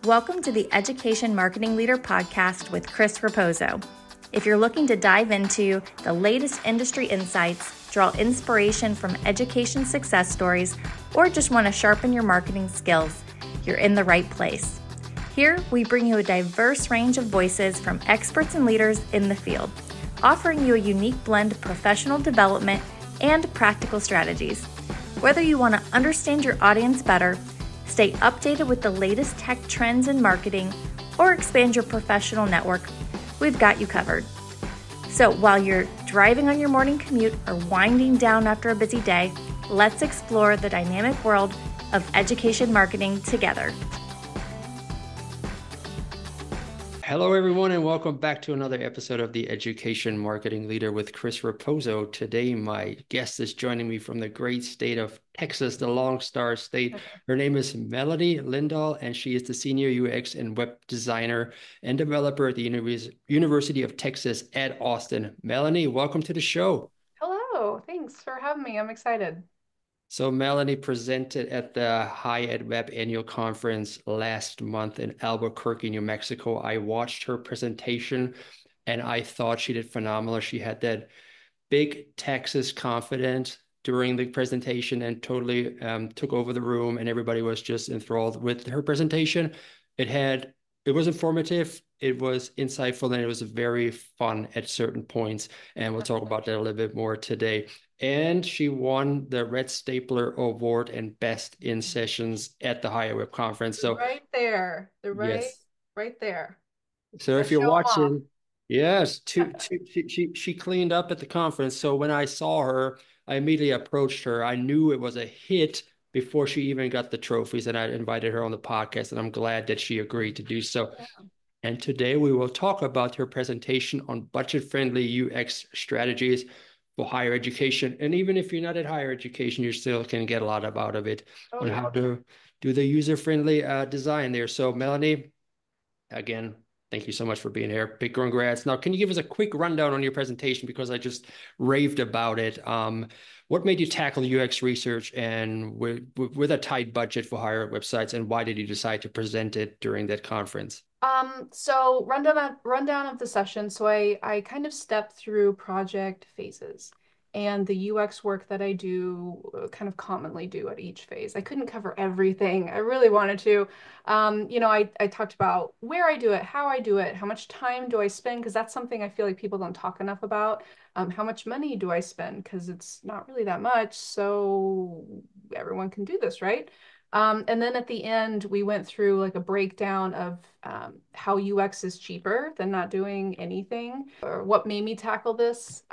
Welcome to the Education Marketing Leader podcast with Chris Raposo. If you're looking to dive into the latest industry insights, draw inspiration from education success stories, or just want to sharpen your marketing skills, you're in the right place. Here, we bring you a diverse range of voices from experts and leaders in the field, offering you a unique blend of professional development and practical strategies. Whether you want to understand your audience better, stay updated with the latest tech trends in marketing, or expand your professional network, we've got you covered. So while you're driving on your morning commute or winding down after a busy day, let's explore the dynamic world of education marketing together. Hello, everyone, and welcome back to another episode of the Education Marketing Leader with Chris Raposo. Today, my guest is joining me from the great state of Texas, the Lone Star State. Her name is Melanie Lindahl, and she is the Senior UX and Web Designer and Developer at the University of Texas at Austin. Melanie, welcome to the show. Hello, thanks for having me. I'm excited. So Melanie presented at the High Ed Web Annual Conference last month in Albuquerque, New Mexico. I watched her presentation and I thought she did phenomenal. She had that big Texas confidence during the presentation and totally took over the room, and everybody was just enthralled with her presentation. It was informative, it was insightful, and it was very fun at certain points. And we'll talk about that a little bit more today. And she won the Red Stapler Award and Best in Sessions at the High Ed Web Conference. So right there, yes. right there. So if you're watching, yes, she cleaned up at the conference. So when I saw her, I immediately approached her. I knew it was a hit before she even got the trophies, and I invited her on the podcast, and I'm glad that she agreed to do so. Yeah. And today we will talk about her presentation on budget-friendly UX strategies for higher education. And even if you're not at higher education, you still can get a lot out of it on how to do the user-friendly design there. So Melanie, again, thank you so much for being here. Big congrats. Now, can you give us a quick rundown on your presentation, because I just raved about it? What made you tackle UX research and with a tight budget for higher websites, and why did you decide to present it during that conference? So rundown of the session. So I kind of stepped through project phases and the UX work that I do kind of commonly do at each phase. I couldn't cover everything. I really wanted to. I talked about where I do it, how much time do I spend, because that's something I feel like people don't talk enough about. How much money do I spend? Because it's not really that much. So everyone can do this, right? And then at the end, we went through like a breakdown of how UX is cheaper than not doing anything. Or what made me tackle this?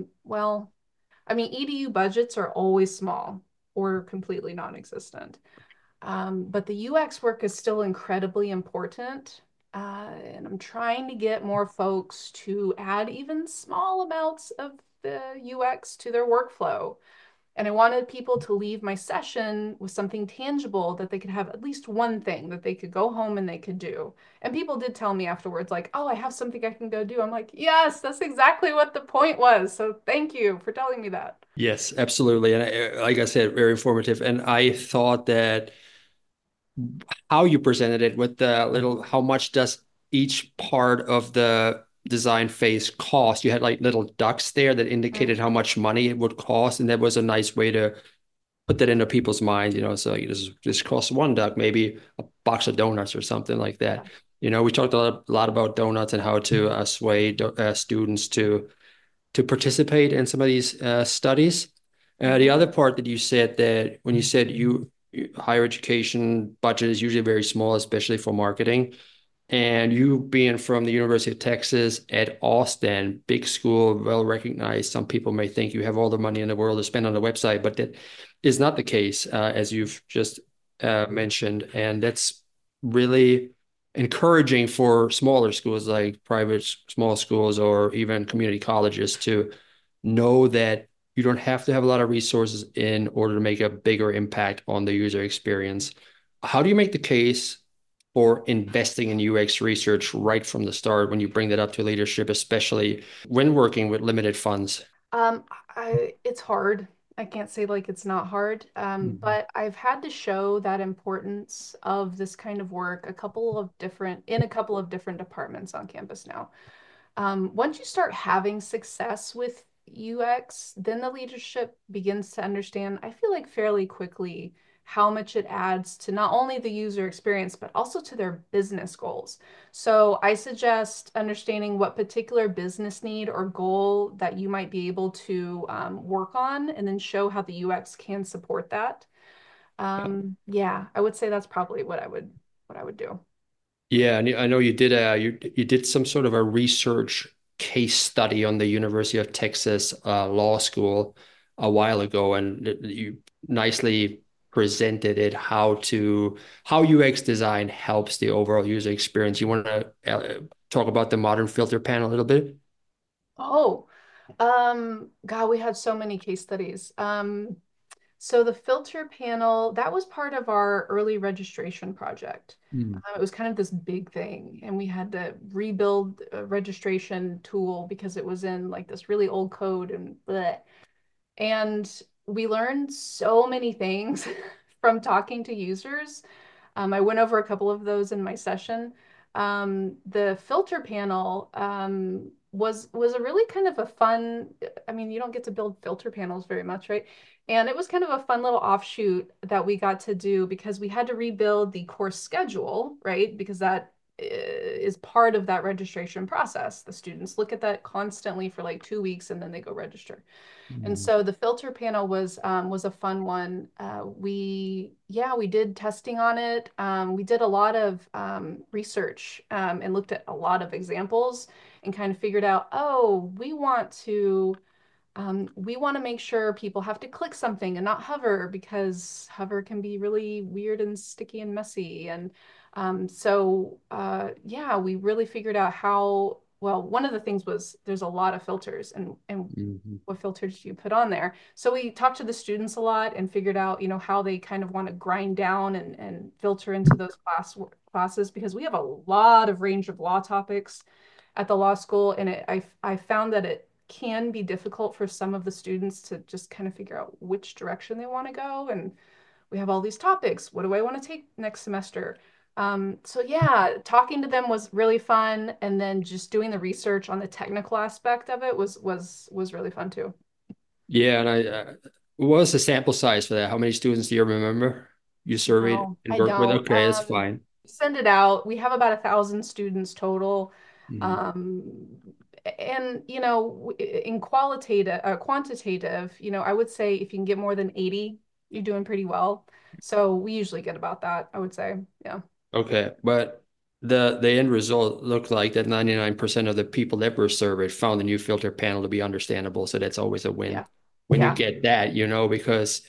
EDU budgets are always small or completely non-existent. But the UX work is still incredibly important. And I'm trying to get more folks to add even small amounts of the UX to their workflow. And I wanted people to leave my session with something tangible, that they could have at least one thing that they could go home and they could do. And people did tell me afterwards, like, oh, I have something I can go do. I'm like, yes, that's exactly what the point was. So thank you for telling me that. Yes, absolutely. And like I said, very informative. And I thought that how you presented it with the little, how much does each part of the design phase cost? You had like little ducks there that indicated how much money it would cost. And that was a nice way to put that into people's minds, so this costs one duck, maybe a box of donuts or something like that. We talked a lot about donuts and how to sway students to participate in some of these studies. The other part that you said, that when you said higher education budget is usually very small, especially for marketing. And you being from the University of Texas at Austin, big school, well recognized, some people may think you have all the money in the world to spend on the website, but that is not the case, as you've just mentioned. And that's really encouraging for smaller schools, like private small schools or even community colleges, to know that you don't have to have a lot of resources in order to make a bigger impact on the user experience. How do you make the case for investing in UX research right from the start when you bring that up to leadership, especially when working with limited funds? It's hard. I can't say like it's not hard, Mhm. but I've had to show that importance of this kind of work in a couple of different departments on campus now. Once you start having success with UX, then the leadership begins to understand, I feel like fairly quickly, how much it adds to not only the user experience, but also to their business goals. So I suggest understanding what particular business need or goal that you might be able to work on, and then show how the UX can support that. Yeah, I would say that's probably what I would do. Yeah, and I know you did you did some sort of a research case study on the University of Texas Law School a while ago, and you nicely presented it how UX design helps the overall user experience. You want to talk about the modern filter panel a little bit? Oh, God, we had so many case studies. So the filter panel, that was part of our early registration project. Mm. It was kind of this big thing, and we had to rebuild a registration tool because it was in like this really old code and bleh. And we learned so many things from talking to users. I went over a couple of those in my session. The filter panel was a really kind of a fun, I mean, you don't get to build filter panels very much, right? And it was kind of a fun little offshoot that we got to do because we had to rebuild the course schedule, right? Because that is part of that registration process. The students look at that constantly for like 2 weeks and then they go register. And Mm. so the filter panel was a fun one. We did testing on it. We did a lot of research and looked at a lot of examples and kind of figured out, oh, we want to make sure people have to click something and not hover because hover can be really weird and sticky and messy. And yeah, we really figured out how, well, one of the things was there's a lot of filters and Mhm. what filters do you put on there? So we talked to the students a lot and figured out, how they kind of want to grind down and filter into those classes because we have a lot of range of law topics at the law school, and I found that it can be difficult for some of the students to just kind of figure out which direction they want to go. And we have all these topics. What do I want to take next semester? So yeah, talking to them was really fun, and then just doing the research on the technical aspect of it was really fun too. Yeah, and what was the sample size for that? How many students do you remember you surveyed No, and I worked with? don't. Okay, that's fine. Send it out. We have about 1,000 students total. Mhm. Um, and in quantitative, I would say if you can get more than 80, you're doing pretty well. So we usually get about that, I would say. Yeah. Okay, but the end result looked like that 99% of the people that were surveyed found the new filter panel to be understandable. So that's always a win Yeah. when you Yeah. get that, because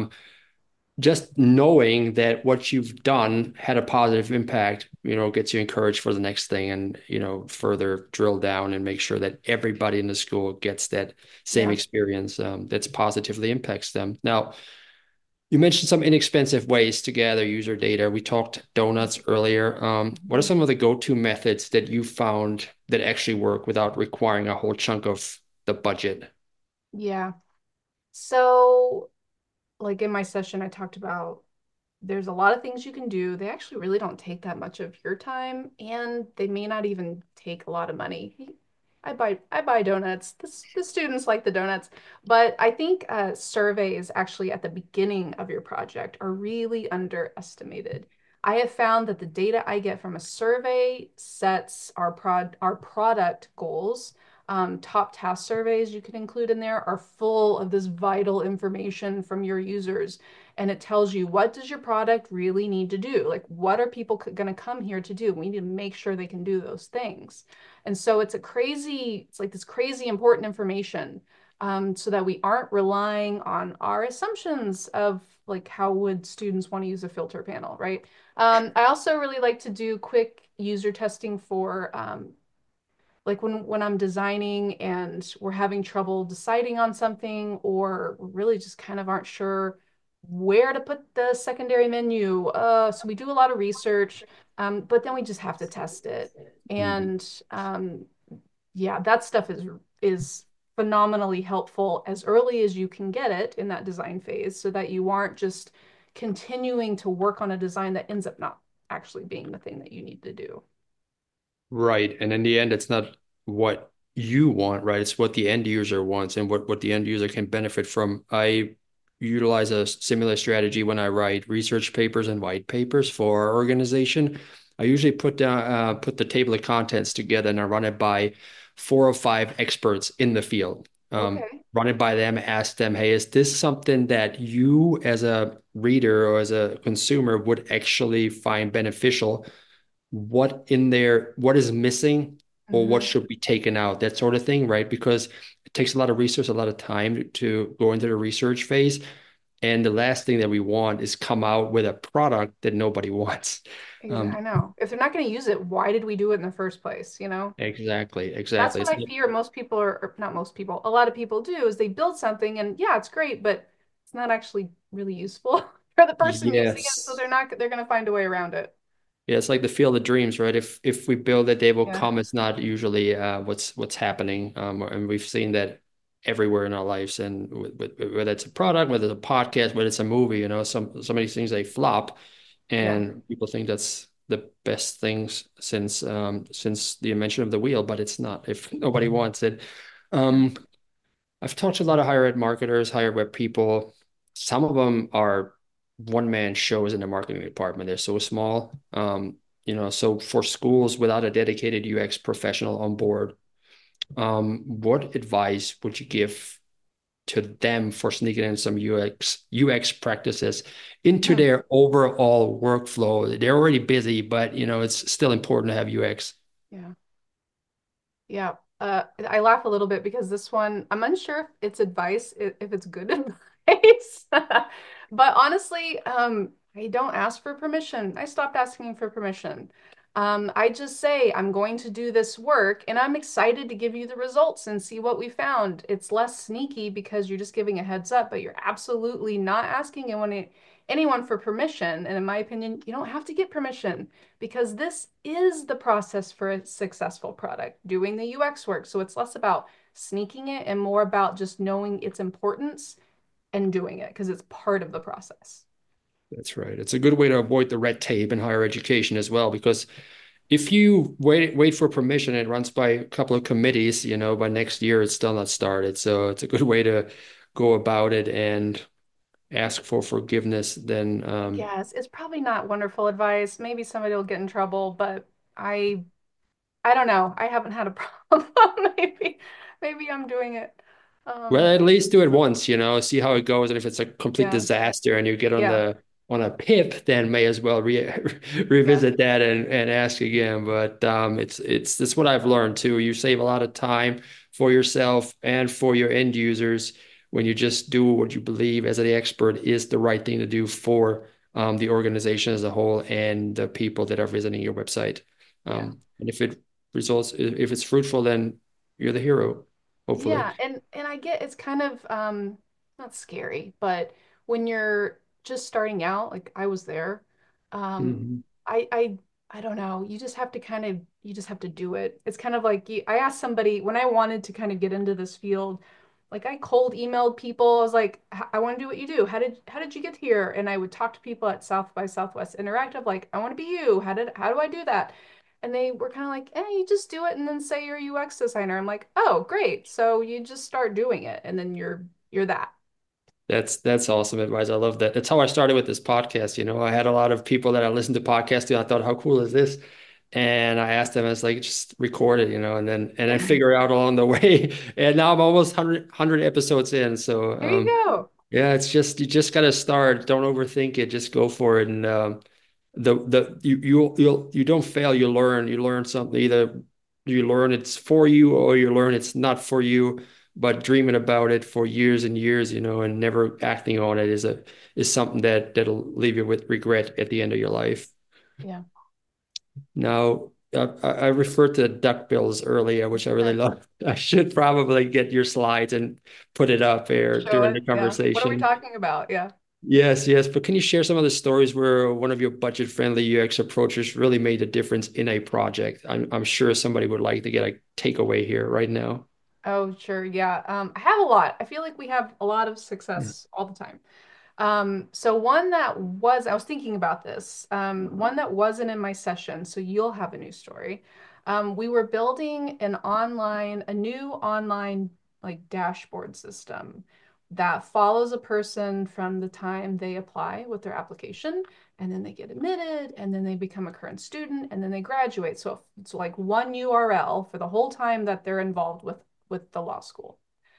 just knowing that what you've done had a positive impact, gets you encouraged for the next thing and, further drill down and make sure that everybody in the school gets that same Yeah. experience that's positively impacts them. Now, you mentioned some inexpensive ways to gather user data. We talked donuts earlier. What are Mhm. some of the go-to methods that you found that actually work without requiring a whole chunk of the budget? Yeah. So, like in my session, I talked about there's a lot of things you can do. They actually really don't take that much of your time, and they may not even take a lot of money. I buy donuts. The students like the donuts, but I think surveys actually at the beginning of your project are really underestimated. I have found that the data I get from a survey sets our product goals. Top task surveys you can include in there are full of this vital information from your users, and it tells you what does your product really need to do? Like what are people going to come here to do? We need to make sure they can do those things. And so it's like this crazy important information, so that we aren't relying on our assumptions of like how would students want to use a filter panel, right? I also really like to do quick user testing for like when I'm designing and we're having trouble deciding on something, or really just kind of aren't sure where to put the secondary menu. So we do a lot of research, but then we just have to test it. Mhm. And yeah, that stuff is phenomenally helpful as early as you can get it in that design phase so that you aren't just continuing to work on a design that ends up not actually being the thing that you need to do. Right. And in the end, it's not what you want, right? It's what the end user wants and what the end user can benefit from. I utilize a similar strategy when I write research papers and white papers for our organization. I usually put the table of contents together and I run it by 4 or 5 experts in the field. Okay. Run it by them, ask them, hey, is this something that you as a reader or as a consumer would actually find beneficial? What is missing or what Mm-hmm. should be taken out, that sort of thing, right? Because it takes a lot of research, a lot of time to go into the research phase. And the last thing that we want is come out with a product that nobody wants. I know. If they're not going to use it, why did we do it in the first place? Exactly, That's exactly. what I fear most people are, or not most people, a lot of people do is they build something and yeah, it's great, but it's not actually really useful for the person using it. So Yes. they're going to find a way around it. Yeah, it's like the field of dreams, right? If we build it, they will Yeah. come. It's not usually what's happening, and we've seen that everywhere in our lives. And whether it's a product, whether it's a podcast, whether it's a movie, some of these things they flop, Yeah. and people think that's the best things since the invention of the wheel, but it's not. If nobody wants it, Yeah. um, I've talked to a lot of higher ed marketers, higher web people. Some of them are one-man shows in the marketing department. They're so small. So for schools without a dedicated UX professional on board, what advice would you give to them for sneaking in some UX practices into Hmm. their overall workflow? They're already busy, but it's still important to have UX. Yeah. Yeah. I laugh a little bit because this one, I'm unsure if it's advice, if it's good advice. But honestly, I don't ask for permission. I stopped asking for permission. I just say, I'm going to do this work and I'm excited to give you the results and see what we found. It's less sneaky because you're just giving a heads up, but you're absolutely not asking anyone for permission. And in my opinion, you don't have to get permission because this is the process for a successful product, doing the UX work. So it's less about sneaking it and more about just knowing its importance and doing it because it's part of the process. That's right. It's a good way to avoid the red tape in higher education as well, because if you wait for permission, it runs by a couple of committees, by next year it's still not started. So it's a good way to go about it and ask for forgiveness. Then Yes, it's probably not wonderful advice. Maybe somebody will get in trouble, but I I don't know. I haven't had a problem. Maybe I'm doing it. well, Um, at least do it once, see how it goes. And if it's a complete yeah, disaster and you get on yeah, the on a pip, then may as well yeah, revisit that and ask again. But it's what I've learned too. You save a lot of time for yourself and for your end users when you just do what you believe as the expert is the right thing to do for the organization as a whole and the people that are visiting your website. yeah. And if it's fruitful, then you're the hero, hopefully. Yeah, and I get it's kind of not scary, but when you're just starting out, like I was there, um Mhm. I I I don't know, you just have to do it. It's kind of like I asked somebody when I wanted to kind of get into this field, like I cold emailed people. I was like, I want to do what you do. How did you get here? And I would talk to people at South by Southwest Interactive, like, I want to be you. How do I do that? And they were kind of like, you just do it and then say you're a UX designer. I'm like, oh, great. So you just start doing it and then you're that. That's awesome advice. I love that. That's how I started with this podcast. I had a lot of people that I listened to podcasts to. I thought, how cool is this? And I asked them, I was like, just record it, and then figure it out along the way. And now I'm almost 100 episodes in. So There you go. yeah, it's just you just gotta start. Don't overthink it. Just go for it. And you don't fail. You learn something. Either you learn it's for you or you learn it's not for you. But dreaming about it for years and years, and never acting on it is something that'll leave you with regret at the end of your life. Yeah. Now, I referred to duckbills earlier, which I really Okay. love. I should probably get your slides and put it up here Show during the it. Yeah. What are we conversation. talking about? Yeah. Yes, yes. But can you share some of the stories where one of your budget-friendly UX approaches really made a difference in a project? I'm sure somebody would like to get a takeaway here right now. Oh, sure. Yeah. I have a lot. I feel like we have a lot of Yeah. success all the time. So one that was, I was thinking about this, one that wasn't in my session, so you'll have a new story. We were building a new online like dashboard system that follows a person from the time they apply with their application, and then they get admitted, and then they become a current student, and then they graduate. So it's like one URL for the whole time that they're involved with the law school.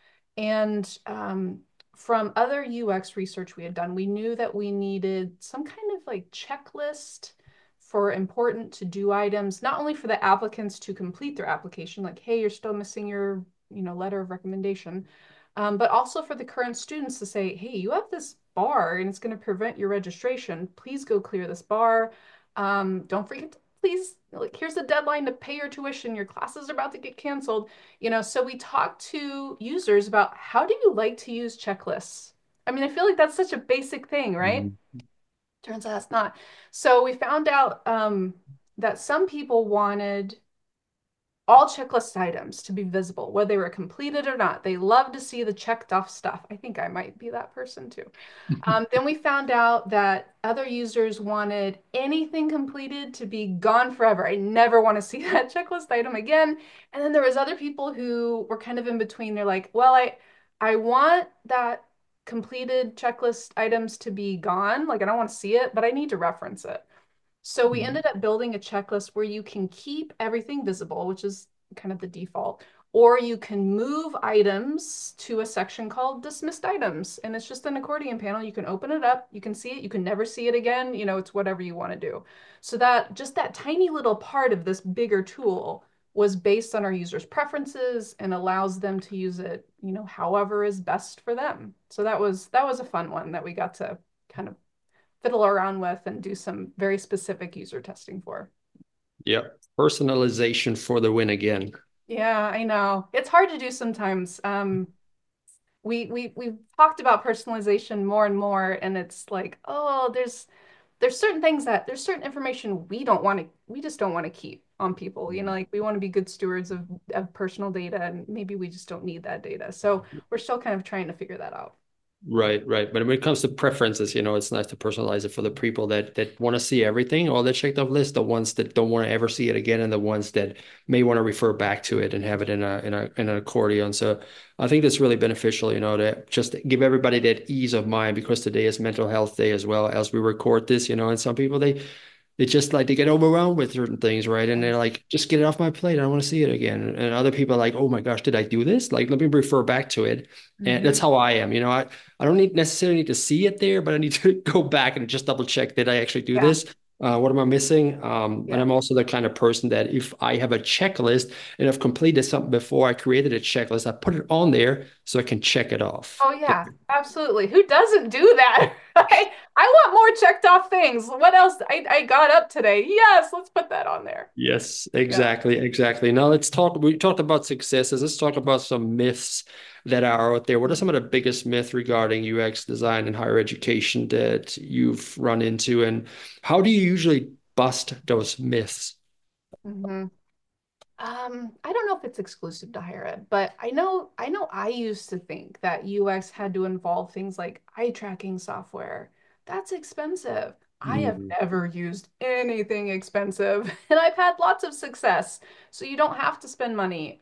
And from other UX research we had done, we knew that we needed some kind of like checklist for important to do items, not only for the applicants to complete their application, like, hey, you're still missing your, letter of recommendation, but also for the current students to say, hey, you have this bar and it's going to prevent your registration. Please go clear this bar. Don't forget to please, like, here's the deadline to pay your tuition. Your classes are about to get canceled. So we talked to users about how do you like to use checklists? I mean, I feel like that's such a basic thing, right? Mhm. Turns out it's not. So we found out that some people wanted all checklist items to be visible, whether they were completed or not. They love to see the checked off stuff. I think I might be that person too. Then we found out that other users wanted anything completed to be gone forever. I never want to see that checklist item again. And then there was other people who were kind of in between. They're like, well, I want that completed checklist items to be gone. Like I don't want to see it, but I need to reference it. So we ended up building a checklist where you can keep everything visible, which is kind of the default, or you can move items to a section called dismissed items. And it's just an accordion panel. You can open it up, you can see it, you can never see it again. It's whatever you want to do. So that just that tiny little part of this bigger tool was based on our users' preferences and allows them to use it, however is best for them. So that was a fun one that we got to kind of fiddle around with and do some very specific user testing for. Yeah. Personalization for the win again. Yeah, I know. It's hard to do sometimes. We've talked about personalization more and more, and it's like, oh, there's certain things that there's certain information we just don't want to keep on people. Like we want to be good stewards of personal data, and maybe we just don't need that data. So we're still kind of trying to figure that out. Right, right. But when it comes to preferences, it's nice to personalize it for the people that want to see everything, all the checked off list, the ones that don't want to ever see it again, and the ones that may want to refer back to it and have it in an accordion. So I think that's really beneficial, to just give everybody that ease of mind because today is mental health day as well as we record this, and some people they just like they get overwhelmed with certain things, right? And they're like, just get it off my plate. I don't want to see it again. And other people are like, oh my gosh, did I do this? Like, let me refer back to it. And that's Mhm. how I am. I don't necessarily need to see it there, but I need to go back and just double check that I actually do Yeah, this. What am I missing? And yeah. I'm also the kind of person that if I have a checklist and I've completed something before I created a checklist, I put it on there so I can check it off. Oh yeah, absolutely. Who doesn't do that? I want more checked off things. What else? I got up today. Yes, let's put that on there. Yes, Yeah. exactly, exactly. Now let's talk. We talked about successes. Let's talk about some myths that are out there. What are some of the biggest myths regarding UX design in higher education that you've run into, and how do you usually bust those myths? Mhm. I don't know if it's exclusive to higher ed, but I know I used to think that UX had to involve things like eye tracking software. That's expensive. I have Mm, never used anything expensive, and I've had lots of success. So you don't have to spend money.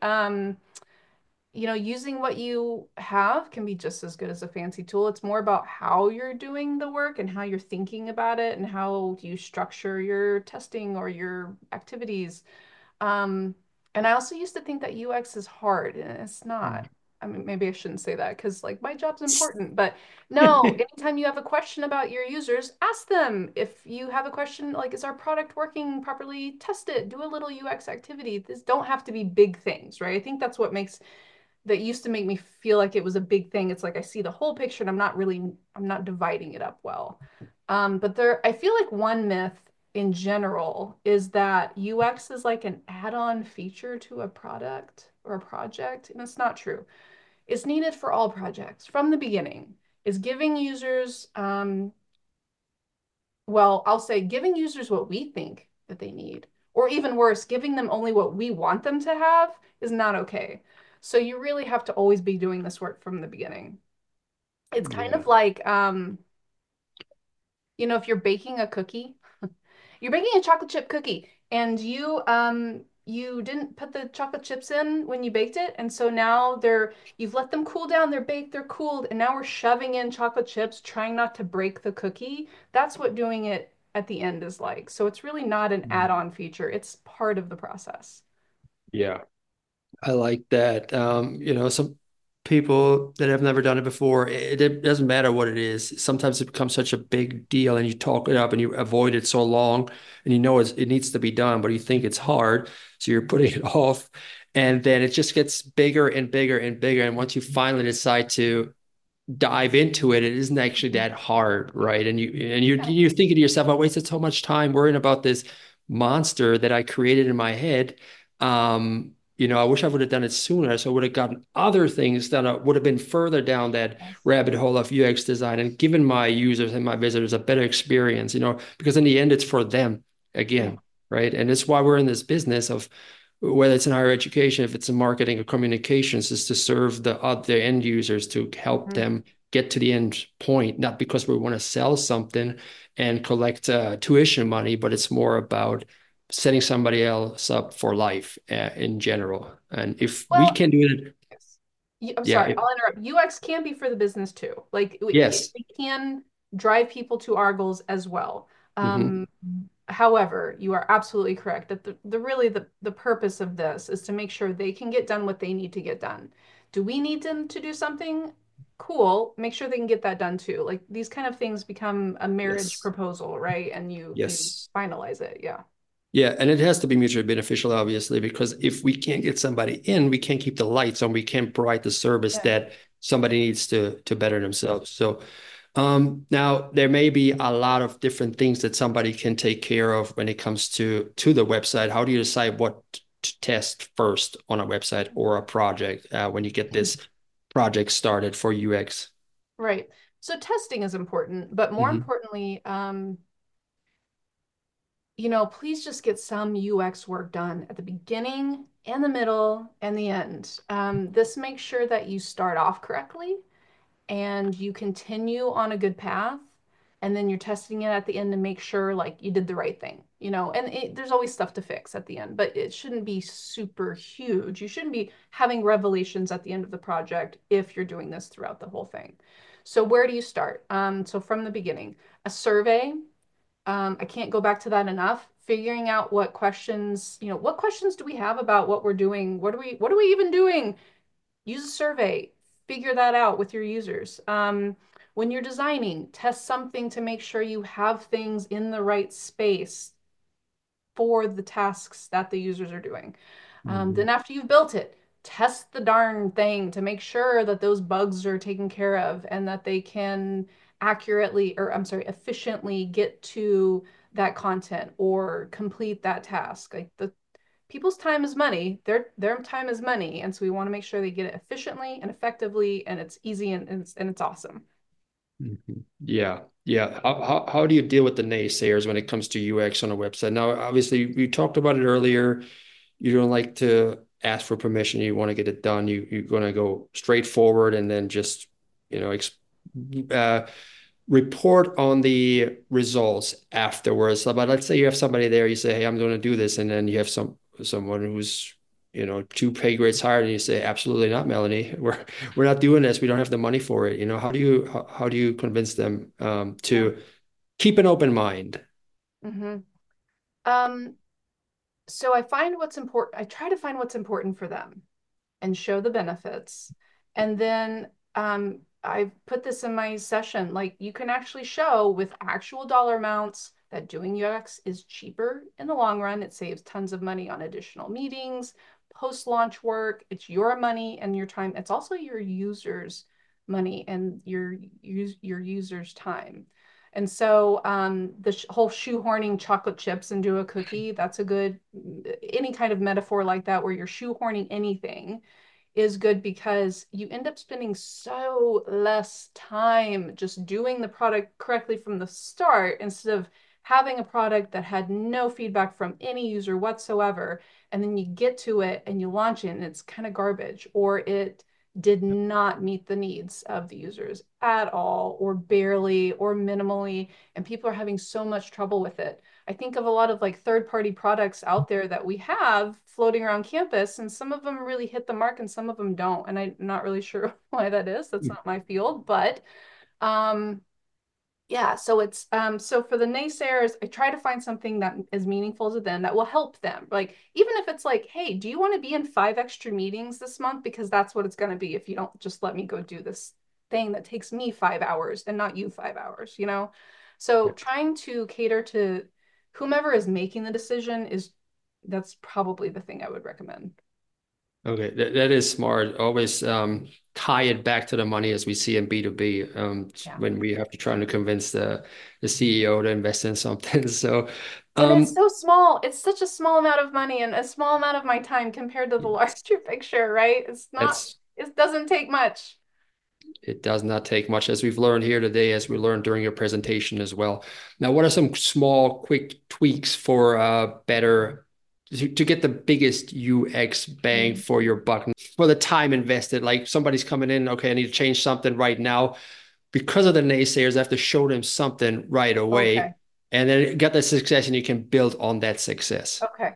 Using what you have can be just as good as a fancy tool. It's more about how you're doing the work and how you're thinking about it and how you structure your testing or your activities. Um, and I also used to think that UX is hard, and it's not. I mean, maybe I shouldn't say that because like my job's important, but no, mm. anytime you have a question about your users, ask them. If you have a question like, is our product working properly? Test it, do a little UX activity. These don't have to be big things, right? I think that's what makes that used to make me feel like it was a big thing. It's like I see the whole picture and I'm not dividing it up well. But I feel like one myth in general is that UX is like an add-on feature to a product or a project, and it's not true. It's needed for all projects from the beginning. Is giving users, well, I'll say giving users what we think that they need, or even worse, giving them only what we want them to have is not okay. So you really have to always be doing this work from the beginning. It's kind Yeah. of like, if you're baking a cookie, you're baking a chocolate chip cookie and you didn't put the chocolate chips in when you baked it, and so now you've let them cool down, they're baked, they're cooled, and now we're shoving in chocolate chips, trying not to break the cookie. That's what doing it at the end is like. So it's really not an add-on feature, it's part of the process. Yeah. I like that. Some people that have never done it before, it doesn't matter what it is. Sometimes it becomes such a big deal and you talk it up and you avoid it so long and you know it needs to be done, but you think it's hard. So you're putting it off. And then it just gets bigger and bigger and bigger. And once you finally decide to dive into it, it isn't actually that hard, right? And you're thinking to yourself, I wasted so much time worrying about this monster that I created in my head. I wish I would have done it sooner, so I would have gotten other things that would have been further down that Yes. rabbit hole of UX design and given my users and my visitors a better experience, because in the end, it's for them Yeah. again, right? And it's why we're in this business of whether it's in higher education, if it's in marketing or communications, is to serve the end users to help Mhm. them get to the end point, not because we want to sell something and collect tuition money, but it's more about setting somebody else up for life in general. And if we Well, can do it, yes. I'm yeah, sorry, I'll interrupt. UX can be for the business too. Like yes. we can drive people to our goals as well. Hmm. Um, However, you are absolutely correct that the purpose of this is to make sure they can get done what they need to get done. Do we need them to do something? Cool. Make sure they can get that done too. Like these kind of things become a marriage Yes. proposal, right? And you Yes. finalize it. Yeah. Yeah, and it has to be mutually beneficial, obviously, because if we can't get somebody in, we can't keep the lights on, we can't provide the service Yeah. that somebody needs to better themselves. So now there may be a lot of different things that somebody can take care of when it comes to the website. How do you decide what to test first on a website or a project when you get this project started for UX? Right. So testing is important, but more Hmm. importantly, please just get some UX work done at the beginning and the middle and the end. This makes sure that you start off correctly and you continue on a good path. And then you're testing it at the end to make sure like you did the right thing, and there's always stuff to fix at the end, but it shouldn't be super huge. You shouldn't be having revelations at the end of the project if you're doing this throughout the whole thing. So where do you start? So from the beginning, a survey. I can't go back to that enough. Figuring out what questions do we have about what we're doing? What are we even doing? Use a survey. Figure that out with your users. When you're designing, test something to make sure you have things in the right space for the tasks that the users are doing. Hmm. Then after you've built it, test the darn thing to make sure that those bugs are taken care of and that they can accurately, or I'm sorry, efficiently get to that content or complete that task. Like the people's time is money. Their time is money, and so we want to make sure they get it efficiently and effectively, and it's easy and it's awesome. Mhm. Yeah, yeah. How do you deal with the naysayers when it comes to UX on a website? Now, obviously, we talked about it earlier. You don't like to ask for permission. You want to get it done. You're going to go straight forward and then just, you know, ex uh, report on the results afterwards. So, but let's say you have somebody there, you say, "Hey, I'm going to do this," and then you have someone who's, two pay grades higher, and you say, "Absolutely not, Melanie. We're not doing this. We don't have the money for it." How do you convince them Yeah. to keep an open mind? hmm Um, so I find what's important. I try to find what's important for them and show the benefits. And then I put this in my session, like you can actually show with actual dollar amounts that doing UX is cheaper in the long run. It saves tons of money on additional meetings, post-launch work. It's your money and your time. It's also your users' money and your users' time. And so the whole shoehorning chocolate chips into a cookie, that's a good, any kind of metaphor like that where you're shoehorning anything is good because you end up spending so less time just doing the product correctly from the start instead of having a product that had no feedback from any user whatsoever, and then you get to it and you launch it and it's kind of garbage, or it did not meet the needs of the users at all, or barely, or minimally, and people are having so much trouble with it. I think of a lot of like third-party products out there that we have floating around campus, and some of them really hit the mark and some of them don't. And I'm not really sure why that is. That's not my field, but um, yeah, so it's so for the naysayers, I try to find something that is meaningful to them that will help them. Like even if it's like, hey, do you want to be in 5 extra meetings this month? Because that's what it's going to be if you don't just let me go do this thing that takes me 5 hours and not you 5 hours, you know? So trying to cater to whomever is making the decision is that's probably the thing I would recommend. Okay, that is smart. Always tie it back to the money as we see in B2B Yeah. when we have to try to convince the CEO to invest in something. So And it's um, so small. It's such a small amount of money and a small amount of my time compared to the larger picture, right? It's not, it's it doesn't take much. it does not take much, as we've learned here today, as we learned during your presentation as well. Now, what are some small, quick tweaks for better to get the biggest UX bang Mm. for your buck for the time invested? Like somebody's coming in, okay, I need to change something right now. Because of the naysayers, I have to show them something right Okay. away, and then get the success, and you can build on that success. Okay.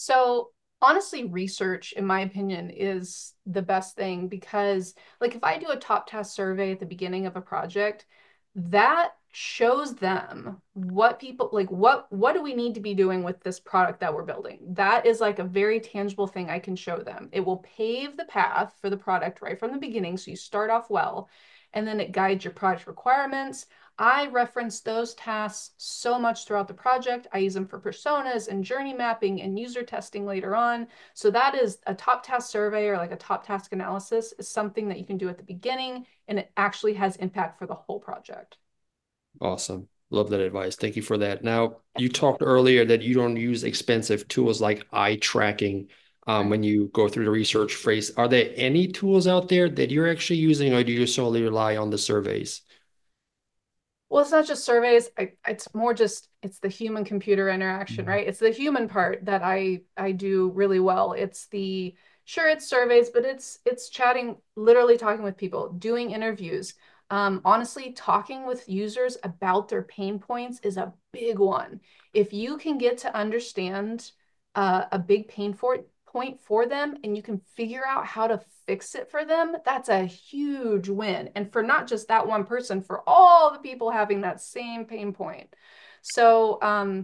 So honestly, research, in my opinion, is the best thing because, like, if I do a top task survey at the beginning of a project, that shows them what people like what do we need to be doing with this product that we're building. That is like a very tangible thing I can show them. It will pave the path for the product right from the beginning, so you start off well, and then it guides your product requirements. I reference those tasks so much throughout the project. I use them for personas and journey mapping and user testing later on. So that is a top task survey or like a top task analysis is something that you can do at the beginning, and it actually has impact for the whole project. Awesome. Love that advice. Thank you for that. Now, you talked earlier that you don't use expensive tools like eye tracking Right. when you go through the research phase. Are there any tools out there that you're actually using, or do you solely rely on the surveys? Well, it's not just surveys. It's more just it's the human computer interaction, Mhm. right? It's the human part that I do really well. It's the sure it's surveys, but it's chatting, literally talking with people, doing interviews. Honestly, talking with users about their pain points is a big one. If you can get to understand a big point for them and you can figure out how to fix it for them, that's a huge win. And for not just that one person, for all the people having that same pain point. So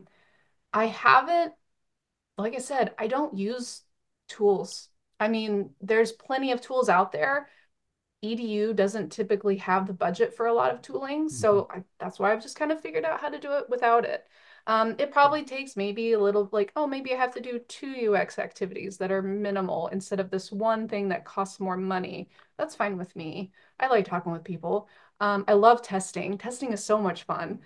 I haven't, like I said, I don't use tools. I mean, there's plenty of tools out there. EDU doesn't typically have the budget for a lot of tooling, so that's why I've just kind of figured out how to do it without it. It probably takes maybe a little like, oh, maybe I have to do 2 UX activities that are minimal instead of this one thing that costs more money. That's fine with me. I like talking with people. I love testing. Testing is so much fun.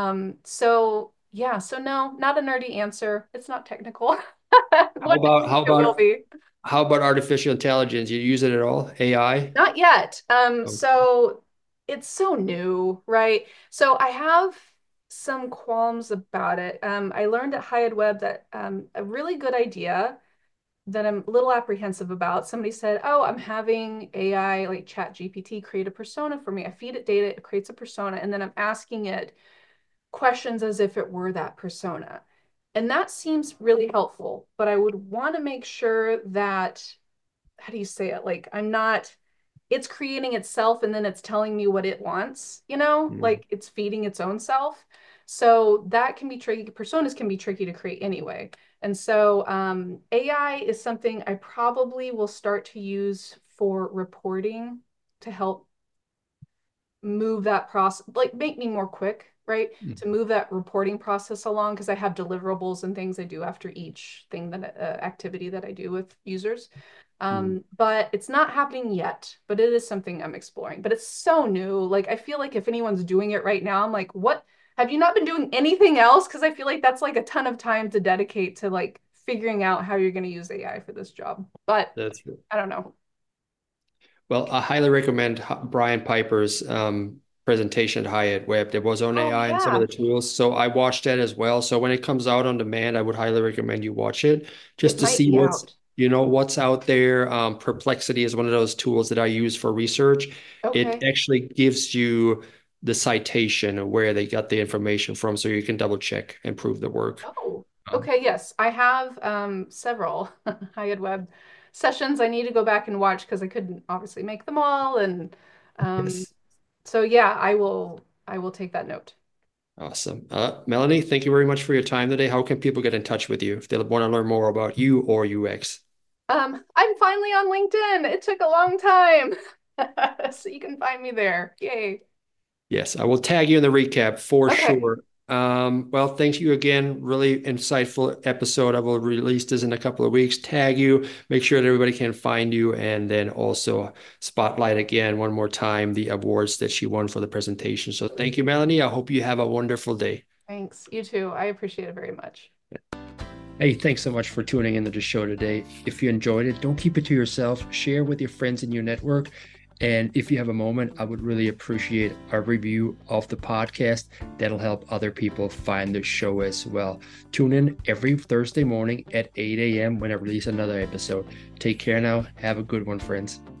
So yeah, so no, not a nerdy answer. It's not technical. How One day about how it will about be. how about artificial intelligence? You use it at all? AI? Not yet. Oh, So it's so new, right? So I have some qualms about it. I learned at Hyatt Web that a really good idea that I'm a little apprehensive about. Somebody said, "Oh, I'm having AI like Chat GPT create a persona for me. I feed it data, it creates a persona, and then I'm asking it questions as if it were that persona." And that seems really helpful, but I would want to make sure that, how do you say it? Like I'm not it's creating itself and then it's telling me what it wants, you know, mm, like it's feeding its own self. So that can be tricky. Personas can be tricky to create anyway. And so AI is something I probably will start to use for reporting to help move that process, like make me more quick, right? To mm, move that reporting process along because I have deliverables and things I do after each thing that activity that I do with users. mm. But it's not happening yet, but it is something I'm exploring. But it's so new. Like I feel like if anyone's doing it right now, I'm like, what? Have you not been doing anything else? Because I feel like that's like a ton of time to dedicate to like figuring out how you're going to use AI for this job. But That's good. I don't know. Well, I highly recommend Brian Piper's. presentation at Hyatt Web. There was on Oh AI and some of yeah, the tools. So I watched that as well. So when it comes out on demand, I would highly recommend you watch it just it to might see be what's, out. what's out there. Perplexity is one of those tools that I use for research. It Okay. actually gives you the citation of where they got the information from so you can double check and prove the work. Oh, Um, okay. Yes, I have several Hyatt Web sessions. I need to go back and watch because I couldn't obviously make them all, and um, yes. so yeah, I will take that note. Awesome. Melanie, thank you very much for your time today. How can people get in touch with you if they want to learn more about you or UX? I'm finally on LinkedIn. It took a long time, so you can find me there. Yay. Yes, I will tag you in the recap for Okay. sure. Well, thank you again. Really insightful episode. I will release this in a couple of weeks. Tag you, make sure that everybody can find you, and then also spotlight again one more time the awards that she won for the presentation. So thank you, Melanie. I hope you have a wonderful day. Thanks. You too. I appreciate it very much. Hey, thanks so much for tuning into the show today. If you enjoyed it, don't keep it to yourself. Share with your friends in your network. And if you have a moment, I would really appreciate a review of the podcast. That'll help other people find the show as well. Tune in every Thursday morning at 8 a.m. when I release another episode. Take care now. Have a good one, friends.